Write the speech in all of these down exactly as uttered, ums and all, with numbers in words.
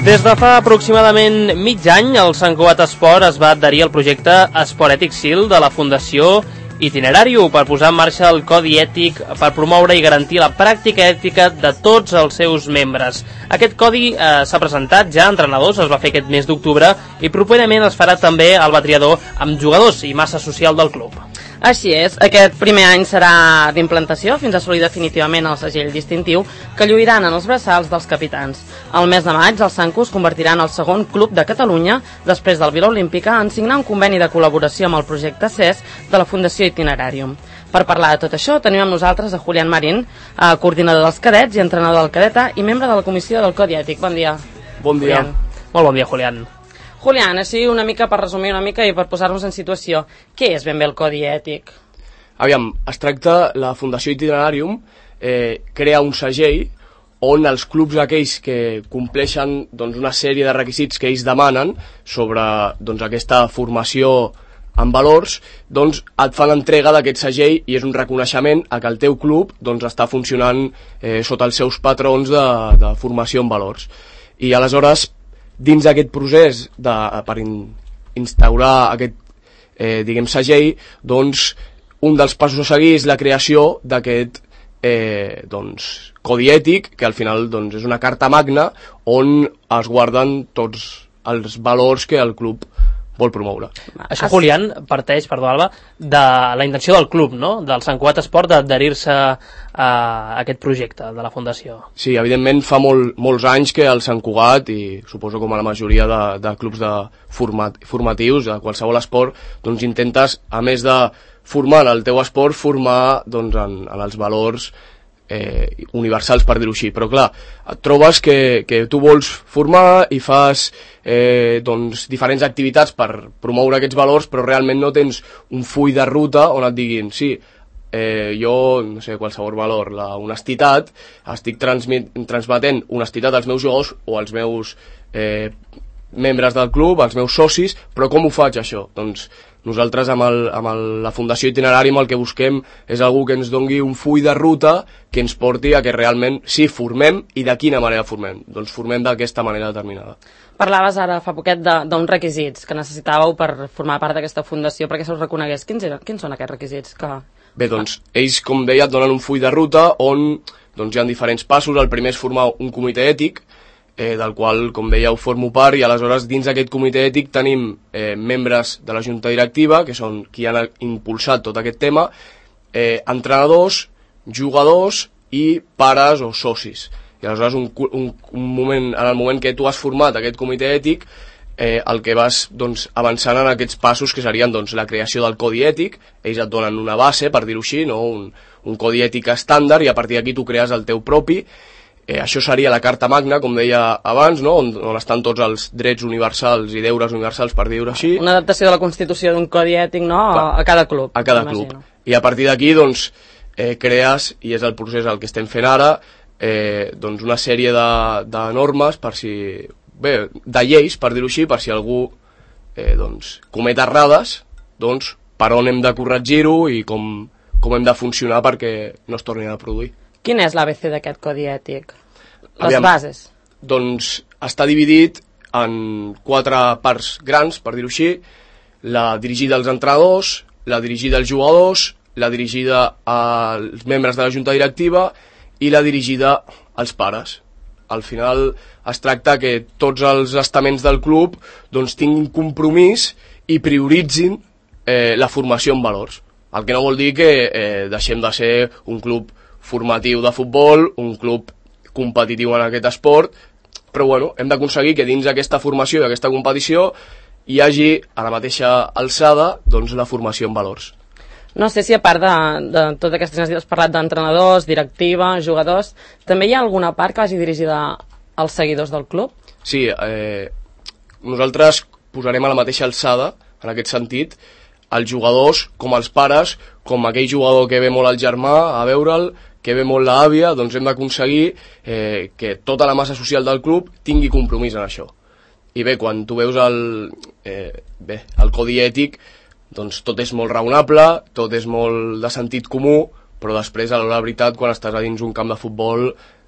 Des de fa aproximadament mig any, el Sant Cugat Esport es va adherir al projecte Esport Ètic Sil de la Fundació Itinerarium per posar en marxa el codi ètic per promoure i garantir la pràctica ètica de tots els seus membres. Aquest codi eh, s'ha presentat ja a entrenadors, es va fer aquest mes d'octubre i properament es farà també al batriador amb jugadors i massa social del club. Així és, aquest primer any serà d'implantació fins a assolir definitivament el segell distintiu que lluiran en els braçals dels capitans. Al mes de maig, el Sancu es convertirà en el segon club de Catalunya, després del Vila Olímpica, en signar un conveni de col·laboració amb el projecte C E S de la Fundació Itinerarium. Per parlar de tot això, tenim amb nosaltres a Julián Marín, eh, coordinador dels cadets i entrenador del cadeta i membre de la comissió del Codi Ètic. Bon dia. Bon dia. Julián. Molt bon dia, Julián. Julián, així una mica per resumir una mica i per posar-nos en situació, què és ben bé el Codi Ètic? Aviam, es tracta, la Fundació Itinerarium eh, crea un segell on els clubs aquells que compleixen doncs, una sèrie de requisits que ells demanen sobre doncs, aquesta formació en valors, doncs et fan entrega d'aquest segell i és un reconeixement a que el teu club doncs, està funcionant eh, sota els seus patrons de, de formació en valors. I aleshores, dins d'aquest procés de, per in, instaurar aquest eh, diguem, segell, doncs un dels passos a seguir és la creació d'aquest eh, doncs, codi ètic, que al final doncs, és una carta magna on es guarden tots els valors que el club vol promoure. Això, Julián, parteix, perdó, Alba, de la intenció del club, no?, del Sant Cugat Esport d'adherir-se a aquest projecte de la Fundació. Sí, evidentment fa molt, molts anys que el Sant Cugat, i suposo com a la majoria de, de clubs de format, formatius, de qualsevol esport, doncs intentes, a més de formar en el teu esport, formar doncs, en, en els valors eh, universals, per dir-ho així. Però clar, et trobes que, que tu vols formar i fas eh, doncs, diferents activitats per promoure aquests valors, però realment no tens un full de ruta on et diguin, sí, eh, jo, no sé, qualsevol valor, la honestitat, estic transmit, transmetent honestitat als meus jugadors o als meus eh, membres del club, als meus socis, però com ho faig això? Doncs nosaltres amb, el, amb el, la Fundació Itinerarium el que busquem és algú que ens doni un full de ruta que ens porti a que realment sí, formem, i de quina manera formem? Doncs formem d'aquesta manera determinada. Parlaves ara fa poquet d'uns requisits que necessitàveu per formar part d'aquesta fundació perquè se us reconegués. Quins, eren, quins són aquests requisits? Que... Bé, doncs, ells, com deia, et donen un full de ruta on doncs, hi ha diferents passos. El primer és formar un comitè ètic, eh, del qual, com deia, ho formo part, i aleshores dins d'aquest comitè ètic tenim eh, membres de la junta directiva, que són qui han impulsat tot aquest tema, eh, entrenadors, jugadors i pares o socis. I aleshores un, un, un moment, en el moment que tu has format aquest comitè ètic, eh, el que vas doncs, avançant en aquests passos que serien doncs, la creació del codi ètic, ells et donen una base, per dir-ho així, no? un, un codi ètic estàndard, i a partir d'aquí tu crees el teu propi. Eh, això seria la carta magna, com deia abans, no? on, on estan tots els drets universals i deures universals, per dir-ho així. Una adaptació de la Constitució d'un codi ètic, no? A, a cada club. A cada club. I a partir d'aquí doncs, eh, crees, i és el procés el que estem fent ara, Eh, doncs una sèrie de, de normes per si, bé, de lleis, per dir-ho així, per si algú eh, doncs, comet errades, doncs per on hem de corregir-ho i com, com hem de funcionar perquè no es tornin a produir. Quin és l'A B C d'aquest codi ètic? Les Aviam, bases? Doncs està dividit en quatre parts grans, per dir-ho així, la dirigida als entrenadors, la dirigida als jugadors, la dirigida als membres de la junta directiva i la dirigida als pares. Al final es tracta que tots els estaments del club doncs, tinguin compromís i prioritzin eh, la formació en valors. El que no vol dir que eh, deixem de ser un club formatiu de futbol, un club competitiu en aquest esport, però bueno, hem d'aconseguir que dins d'aquesta formació i aquesta competició hi hagi a la mateixa alçada doncs, la formació en valors. No sé si a part de, de totes aquestes, has parlat d'entrenadors, directiva, jugadors, també hi ha alguna part que vagi dirigida als seguidors del club? Sí, eh, nosaltres posarem a la mateixa alçada, en aquest sentit, els jugadors com els pares, com aquell jugador que ve molt al germà a veure'l, que ve molt l'àvia, doncs hem d'aconseguir eh, que tota la massa social del club tingui compromís en això. I bé, quan tu veus el, eh, bé, el codi ètic, doncs tot és molt raonable, tot és molt de sentit comú, però després, a l'hora de veritat, quan estàs a dins un camp de futbol,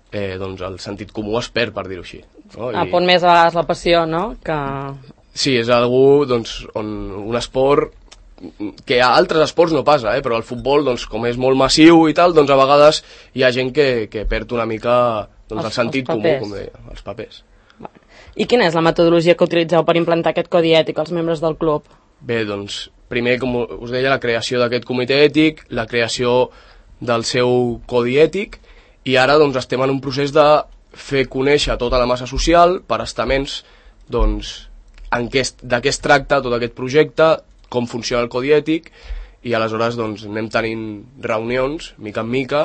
eh, doncs el sentit comú es perd, per dir-ho així. No? A I... punt més a vegades la passió, no? Que... Sí, és algú, doncs, on un esport que a altres esports no passa, eh? Però el futbol, doncs, com és molt massiu i tal, doncs a vegades hi ha gent que, que perd una mica doncs, el sentit comú, com deia, els papers. I quina és la metodologia que utilitzeu per implantar aquest codi ètic als membres del club? Bé, doncs, primer, com us deia, la creació d'aquest comitè ètic, la creació del seu codi ètic, i ara doncs, estem en un procés de fer conèixer tota la massa social per estaments, doncs, de què es tracta tot aquest projecte, com funciona el codi ètic, i aleshores doncs, anem tenint reunions, mica en mica,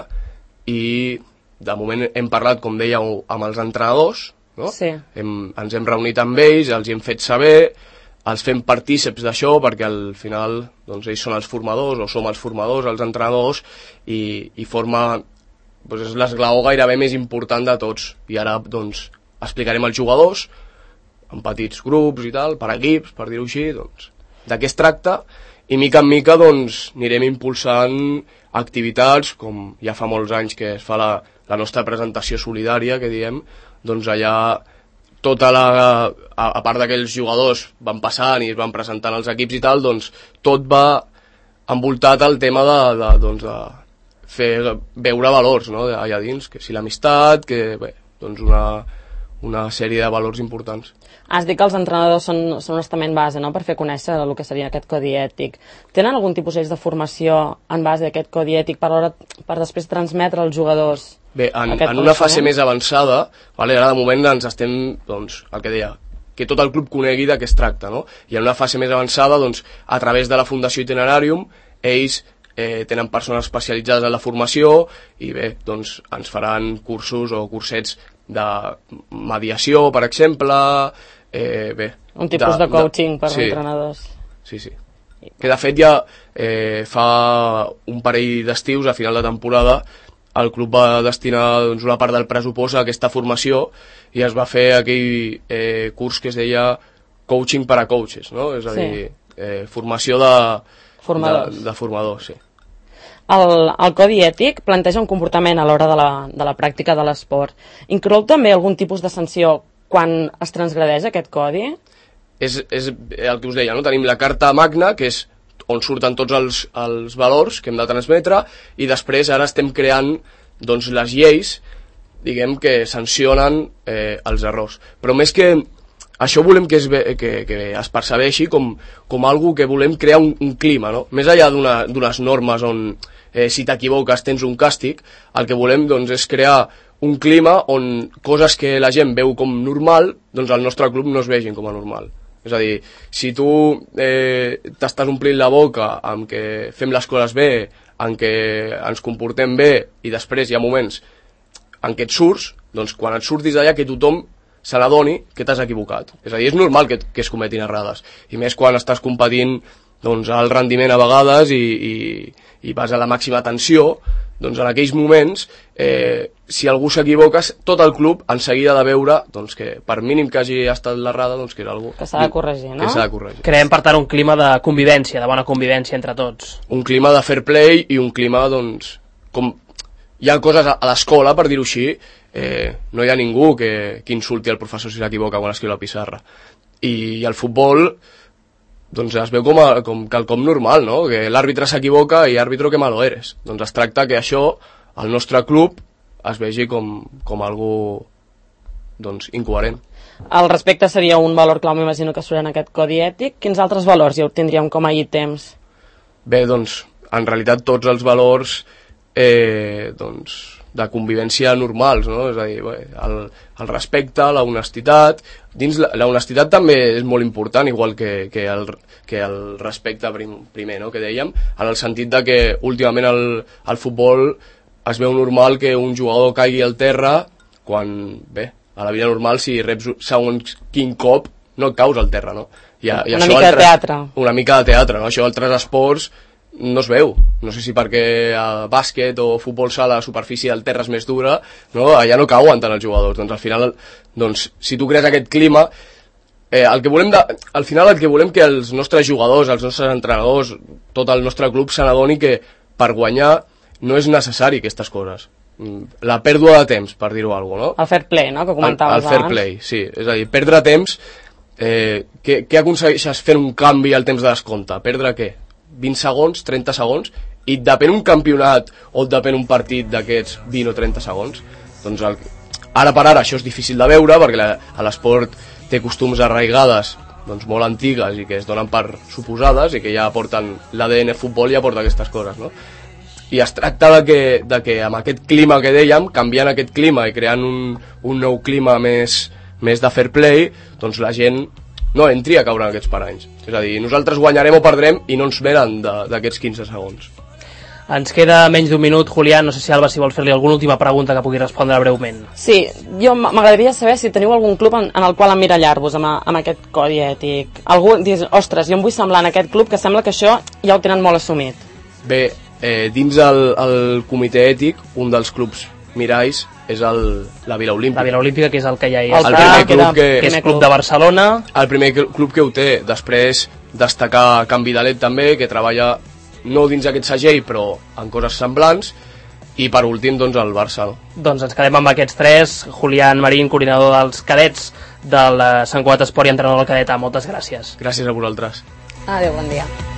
i de moment hem parlat, com dèieu, amb els entrenadors, no? Sí. Hem, ens hem reunit amb ells, els hi hem fet saber, els fem partíceps d'això, perquè al final doncs, ells són els formadors, o som els formadors, els entrenadors, i, i forma, doncs, és l'esglaó gairebé més important de tots. I ara doncs, explicarem als jugadors, en petits grups i tal, per equips, per dir-ho així, doncs, de què es tracta, i mica en mica doncs, anirem impulsant activitats, com ja fa molts anys que es fa la, la nostra presentació solidària, que diem, doncs allà tota la, a, a part d'aquells jugadors van passant i es van presentant als equips i tal, doncs tot va envoltat al tema de, de, doncs, de fer veure valors, no? Allà dins, que si l'amistat, que bé, doncs una, una sèrie de valors importants. Has dit que els entrenadors són, són un estament base, no?, per fer conèixer el que seria aquest codi ètic. Tenen algun tipus de formació en base a aquest codi ètic per, hora, per després transmetre als jugadors? Bé, en, en una fase més avançada, vale, ara de moment ens estem, doncs, el que deia, que tot el club conegui de què es tracta, no? I en una fase més avançada, doncs, a través de la Fundació Itinerarium, ells eh, tenen persones especialitzades en la formació i bé, doncs, ens faran cursos o cursets de mediació, per exemple, eh, bé... Un tipus de, de coaching de, per sí, entrenadors. Sí, sí. Que de fet ja eh, fa un parell d'estius, a final de temporada, el club va destinar doncs, una part del pressupost a aquesta formació i es va fer aquell eh, curs que es deia coaching per a coaches, no? És a dir, sí. eh, formació de formadors, de, de formadors sí. El, el codi ètic planteja un comportament a l'hora de, la, de la pràctica de l'esport. Inclou també algun tipus de sanció quan es transgredeix aquest codi? És, és el que us deia, no? Tenim la carta magna, que és on surten tots els, els valors que hem de transmetre, i després ara estem creant doncs, les lleis, diguem, que sancionen eh, els errors. Però més que això volem que es, que, que es percebeixi com, com algo que volem crear un, un clima, no? Més enllà d'unes normes on eh, si t'equivoques tens un càstig, el que volem doncs, és crear un clima on coses que la gent veu com normal, doncs al nostre club no es vegin com a normal. És a dir, si tu eh, t'estàs omplint la boca amb que fem les coses bé, en què ens comportem bé, i després hi ha moments en què et surts, doncs quan et surtis d'allà que tothom se n'adoni que t'has equivocat. És a dir, és normal que, que es cometin errades. I més quan estàs competint doncs, al rendiment a vegades i, i, i vas a la màxima tensió, doncs en aquells moments, eh, si algú s'equivoca, tot el club en seguida de veure doncs, que per mínim que hagi estat l'errada, doncs, que és algú que s'ha de corregir, no? Que s'ha de corregir. Creem, per tant, un clima de convivència, de bona convivència entre tots. Un clima de fair play i un clima, doncs, com hi ha coses a l'escola, per dir-ho així, eh, no hi ha ningú que, que insulti el professor si s'equivoca quan escriu la pissarra. I, i el futbol doncs es veu com, a, com quelcom normal, no? Que l'àrbitre s'equivoca i àrbitro que malo eres. Doncs es tracta que això, al nostre club, es vegi com, com algú doncs, incoherent. El respecte seria un valor clau, m'imagino que surt en aquest codi ètic. Quins altres valors ja ho tindríem com a ítems? Bé, doncs, en realitat tots els valors eh, doncs, de convivència normals, no? És a dir, bé, el, el respecte, la honestitat. Dins la, la honestitat també és molt important, igual que, que, el, que el respecte prim, primer, no? Que dèiem, en el sentit de que últimament el, el futbol es veu normal que un jugador caigui al terra quan, bé, a la vida normal si reps segons quin cop no et caus al terra, no? I, i una això mica altres, de teatre. Una mica de teatre, no? Això altres esports no es veu, no sé si perquè a bàsquet o futbol sala la superfície del terra és més dura, no? Allà no cauen tant els jugadors, doncs al final doncs, si tu crees aquest clima eh, el que volem de, al final el que volem que els nostres jugadors, els nostres entrenadors, tot el nostre club se n'adoni que per guanyar no és necessari aquestes coses, la pèrdua de temps, per dir-ho alguna cosa, no? El fair play, no?, que comentaves abans. El fair play, sí. És a dir, perdre temps, eh, què, què aconsegueixes fent un canvi al temps de descompte? Perdre què? vint segons, trenta segons? I et depèn un campionat o et depèn un partit d'aquests vint o trenta segons? Doncs el, ara per ara això és difícil de veure, perquè la, l'esport té costums arraigades doncs, molt antigues i que es donen per suposades i que ja porten l'A D N futbol, ja porta aquestes coses, no? I es tracta de que, de que amb aquest clima que dèiem, canviant aquest clima i creant un, un nou clima més, més de fair play, doncs la gent no entri a caure en aquests paranys. És a dir, nosaltres guanyarem o perdrem i no ens venen d'aquests quinze segons. Ens queda menys d'un minut, Julián, no sé si Alba si vols fer-li alguna última pregunta que pugui respondre breument. Sí, jo m'agradaria saber si teniu algun club en, en el qual emmirallar-vos amb, amb aquest codi ètic. Algú dius, ostres, jo em vull semblar en aquest club, que sembla que això ja ho tenen molt assumit. Bé, eh, dins el, el comitè ètic, un dels clubs miralls és el, la Vila Olímpica. La Vila Olímpica, que és el que ja hi el està, primer club que, que és club de Barcelona. El primer club que ho té. Després destacar Can Vidalet també, que treballa no dins aquest segell, però en coses semblants, i per últim, doncs, el Barça. No? Doncs ens quedem amb aquests tres. Julián Marín, coordinador dels cadets del Sant Cugat Esport i entrenador del cadet A. Moltes gràcies. Gràcies a vosaltres. Adéu, bon dia.